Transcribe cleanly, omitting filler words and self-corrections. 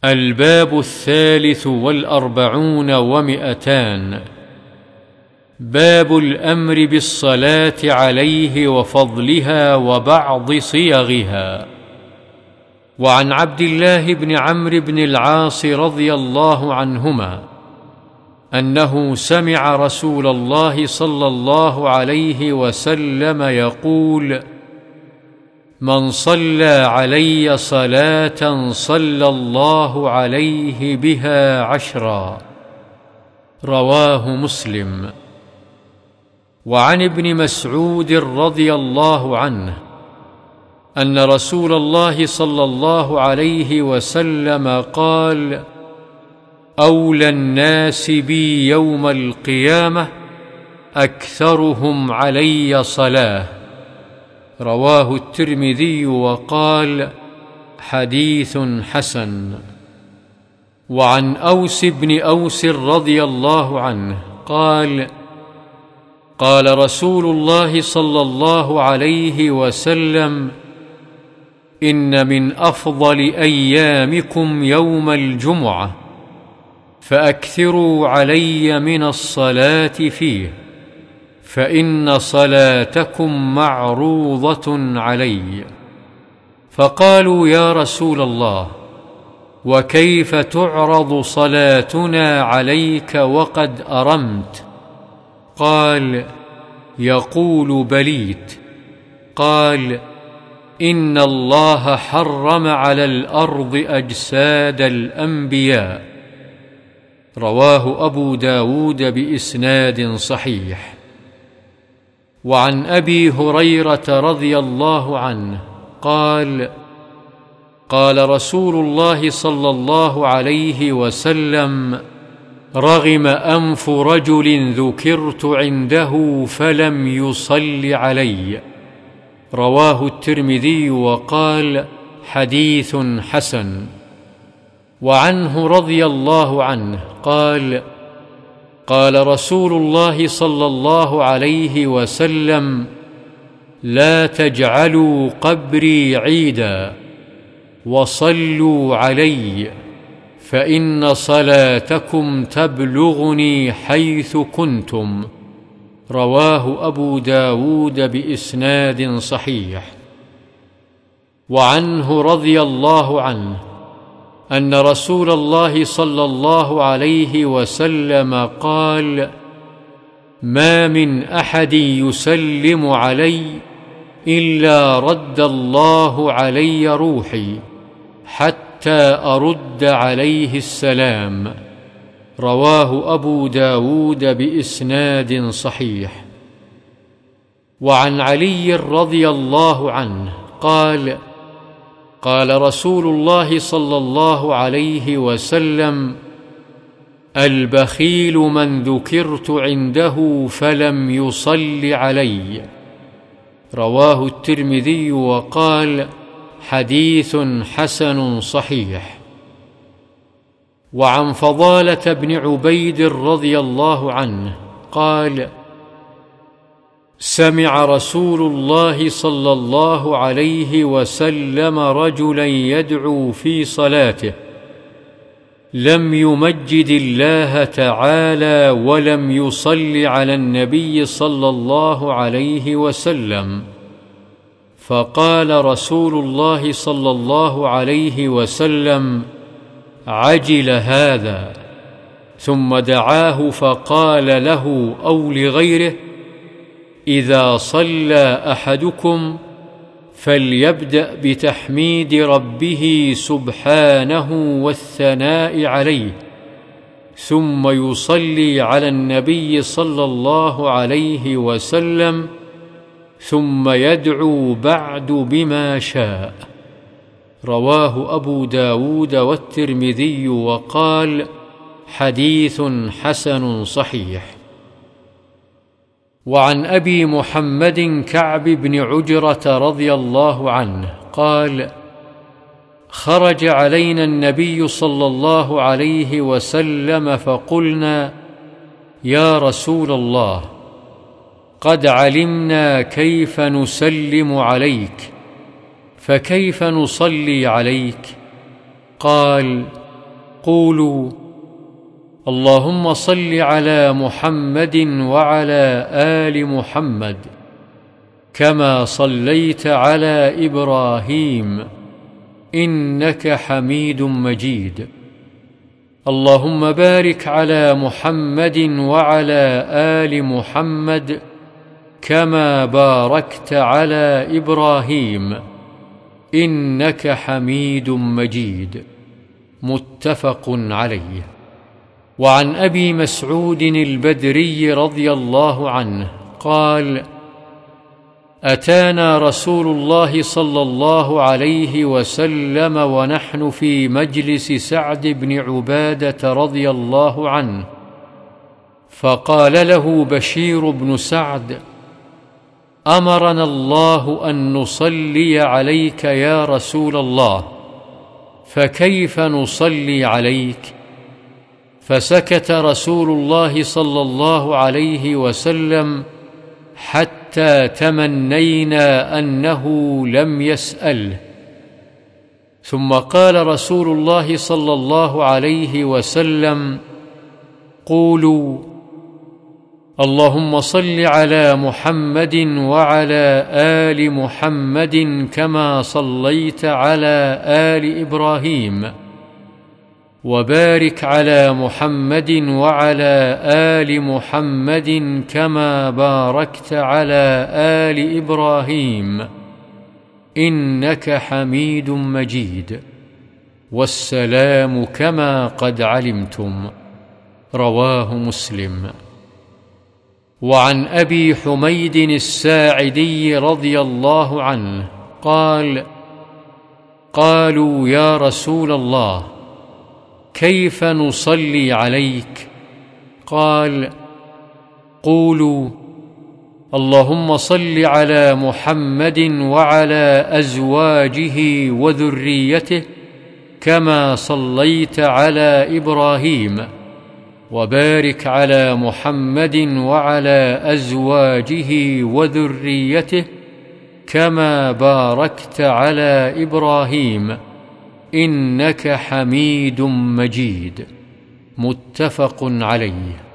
الباب 43 و200. باب الأمر بالصلاة عليه وفضلها وبعض صيغها. وعن عبد الله بن عمرو بن العاص رضي الله عنهما أنه سمع رسول الله صلى الله عليه وسلم يقول: من صلى علي صلاة صلى الله عليه بها 10. رواه مسلم. وعن ابن مسعود رضي الله عنه أن رسول الله صلى الله عليه وسلم قال: أولى الناس بي يوم القيامة أكثرهم علي صلاة. رواه الترمذي وقال: حديث حسن. وعن أوس بن أوس رضي الله عنه قال: قال رسول الله صلى الله عليه وسلم: إن من أفضل أيامكم يوم الجمعة، فأكثروا علي من الصلاة فيه، فإن صلاتكم معروضة علي. فقالوا: يا رسول الله، وكيف تعرض صلاتنا عليك وقد أرمت؟ قال: يقول بليت. قال: إن الله حرم على الأرض أجساد الأنبياء. رواه أبو داود بإسناد صحيح. وعن أبي هريرة رضي الله عنه قال: قال رسول الله صلى الله عليه وسلم: رغم أنف رجل ذكرت عنده فلم يصل علي. رواه الترمذي وقال: حديث حسن. وعنه رضي الله عنه قال: قال رسول الله صلى الله عليه وسلم: لا تجعلوا قبري عيدا، وصلوا علي، فإن صلاتكم تبلغني حيث كنتم. رواه أبو داود بإسناد صحيح. وعنه رضي الله عنه أن رسول الله صلى الله عليه وسلم قال: ما من أحد يسلم علي إلا رد الله علي روحي حتى أرد عليه السلام. رواه أبو داود بإسناد صحيح. وعن علي رضي الله عنه قال: قال رسول الله صلى الله عليه وسلم: البخيل من ذكرت عنده فلم يصل علي. رواه الترمذي وقال: حديث حسن صحيح. وعن فضالة بن عبيد رضي الله عنه قال: سمع رسول الله صلى الله عليه وسلم رجلا يدعو في صلاته، لم يمجد الله تعالى ولم يصل على النبي صلى الله عليه وسلم، فقال رسول الله صلى الله عليه وسلم: عجل هذا. ثم دعاه فقال له أو لغيره: إذا صلى أحدكم فليبدأ بتحميد ربه سبحانه والثناء عليه، ثم يصلي على النبي صلى الله عليه وسلم، ثم يدعو بعد بما شاء. رواه أبو داود والترمذي وقال: حديث حسن صحيح. وعن أبي محمد كعب بن عجرة رضي الله عنه قال: خرج علينا النبي صلى الله عليه وسلم فقلنا: يا رسول الله، قد علمنا كيف نسلم عليك، فكيف نصلي عليك؟ قال: قولوا: اللهم صل على محمد وعلى آل محمد كما صليت على إبراهيم إنك حميد مجيد. اللهم بارك على محمد وعلى آل محمد كما باركت على إبراهيم إنك حميد مجيد. متفق عليه. وعن أبي مسعود البدري رضي الله عنه قال: أتانا رسول الله صلى الله عليه وسلم ونحن في مجلس سعد بن عبادة رضي الله عنه، فقال له بشير بن سعد: أمرنا الله أن نصلي عليك يا رسول الله، فكيف نصلي عليك؟ فسكت رسول الله صلى الله عليه وسلم حتى تمنينا أنه لم يسأله، ثم قال رسول الله صلى الله عليه وسلم: قولوا: اللهم صل على محمد وعلى آل محمد كما صليت على آل إبراهيم، وبارك على محمد وعلى آل محمد كما باركت على آل إبراهيم إنك حميد مجيد. والسلام كما قد علمتم. رواه مسلم. وعن أبي حميد الساعدي رضي الله عنه قال: قالوا يا رسول الله، كيف نصلي عليك؟ قال: قولوا: اللهم صل على محمد وعلى أزواجه وذريته كما صليت على إبراهيم، وبارك على محمد وعلى أزواجه وذريته كما باركت على إبراهيم إنك حميد مجيد. متفق عليه.